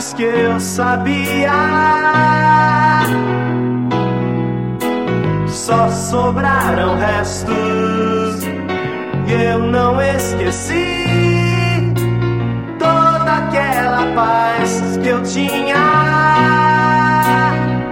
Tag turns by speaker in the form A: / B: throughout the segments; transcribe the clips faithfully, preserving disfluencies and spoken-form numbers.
A: mais que eu sabia. Só sobraram restos e eu não esqueci toda aquela paz que eu tinha.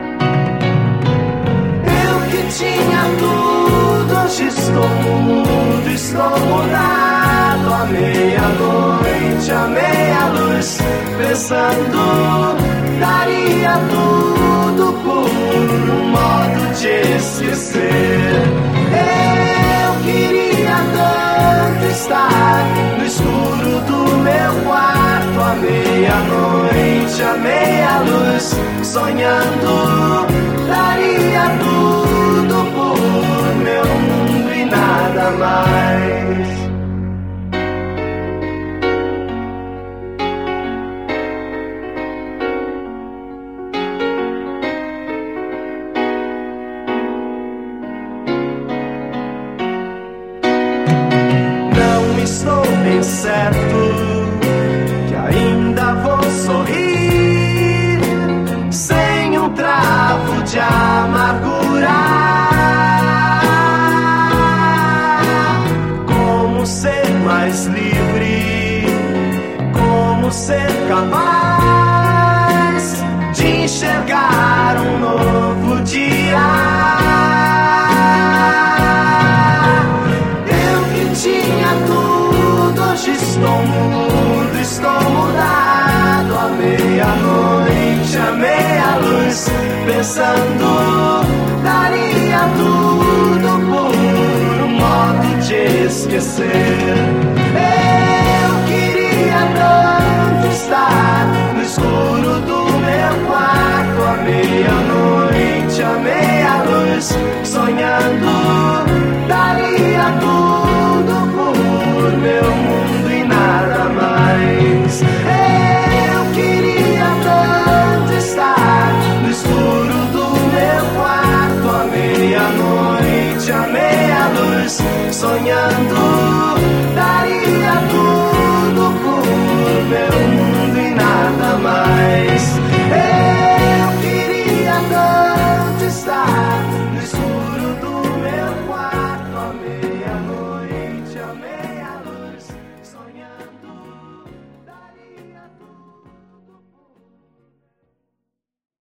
A: Eu que tinha tudo, hoje estou mudo, estou mudado. À meia-noite, à meia-luz, pensando, daria tudo por um modo de esquecer. Eu queria tanto estar no escuro do meu quarto, à meia-noite, à meia-luz, sonhando, daria tudo por meu mundo e nada mais. Estou bem certo que ainda vou sorrir sem um travo de amargura. Como ser mais livre, como ser capaz de enxergar um novo dia. Hoje estou mudo, estou mudado. À meia-noite, à meia-luz, pensando, daria tudo por um modo de esquecer. Eu queria tanto estar no escuro do meu quarto, à meia-noite, à meia-luz, sonhando, daria tudo por meu mundo e nada mais. Eu queria tanto estar no escuro do meu quarto, à meia-noite, à meia-luz, sonhando,